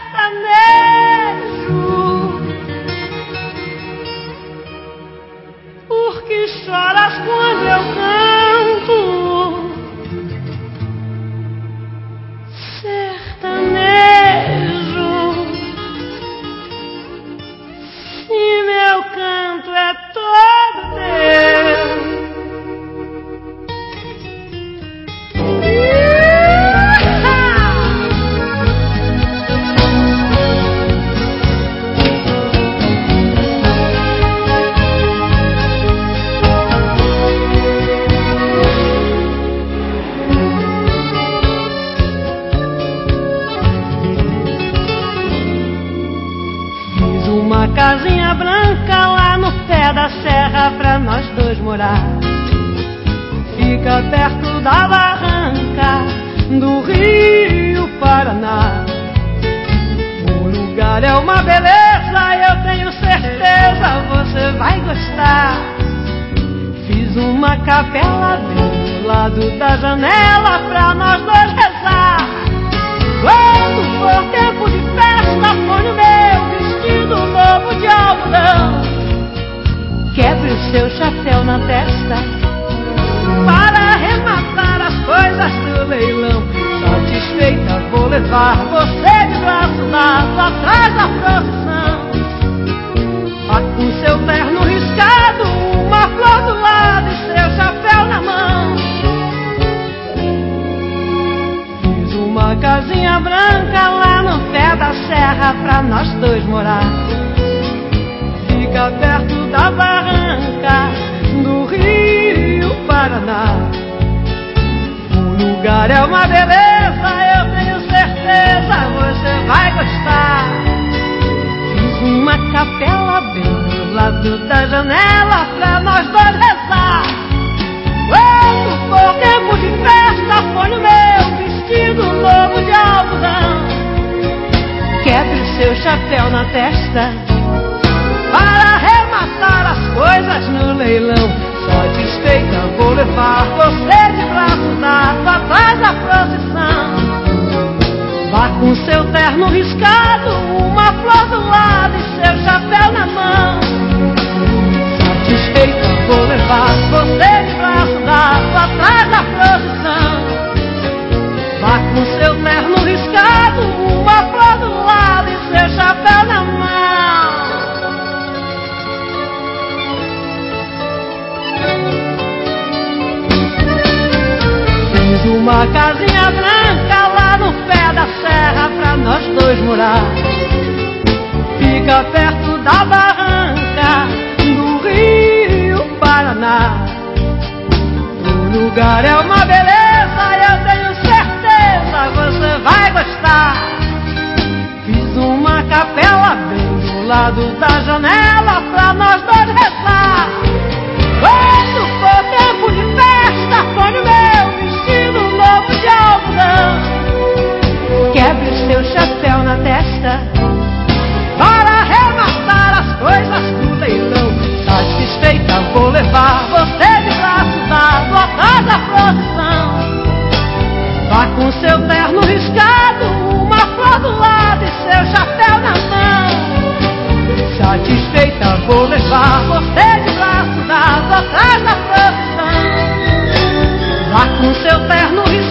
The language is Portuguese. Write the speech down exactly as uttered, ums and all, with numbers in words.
Por que choras quando eu canto? Sertanejo, se meu canto é todo teu. Uma casinha branca lá no pé da serra pra nós dois morar. Fica perto da barranca do Rio Paraná. O lugar é uma beleza, eu tenho certeza você vai gostar. Fiz uma capela bem do lado da janela pra nós dois rezar. Quando for tempo de festa, põe o meu vestido novo de algodão. Quebre o seu chapéu na testa para arrematar as coisas do leilão. Satisfeita vou levar você de braço dado atrás da procissão. Vá com seu terno riscado, uma flor do lado e seu chapéu na mão. Fiz uma casinha branca lá no pé da serra pra nós dois morar. Fica perto da barranca do Rio Paraná. O lugar é uma beleza, eu tenho certeza você vai gostar. Fiz uma capela bem do lado da janela pra nós dois rezar. Quando for tempo de festa, põe o meu vestido novo de algodão. Quebre o seu chapéu na testa para arrematar as coisas no leilão. Satisfeita vou levar você de braço dado atrás da procissão. Vá com seu terno riscado, uma flor do lado e seu chapéu na mão. Satisfeita vou levar você de braço dado atrás da procissão. Vá com seu terno riscado, uma flor do lado e seu chapéu na mão. Fiz uma casinha branca lá no pé da serra pra nós dois morar. Fica perto da barranca do Rio Paraná. O lugar é uma beleza, eu tenho certeza você vai gostar. Fiz uma capela bem do lado da janela pra nós dois rezar. Quando for tempo de festa, põe o meu vestido novo de algodão. Quebre o seu chapéu na testa para arrematar as coisas do leilão. Satisfeita vou levar você de braço dado atrás da procissão. Vá com seu terno riscado, uma flor do lado e seu chapéu na mão. Satisfeita vou levar você de braço dado atrás da procissão. Vá com seu terno riscado,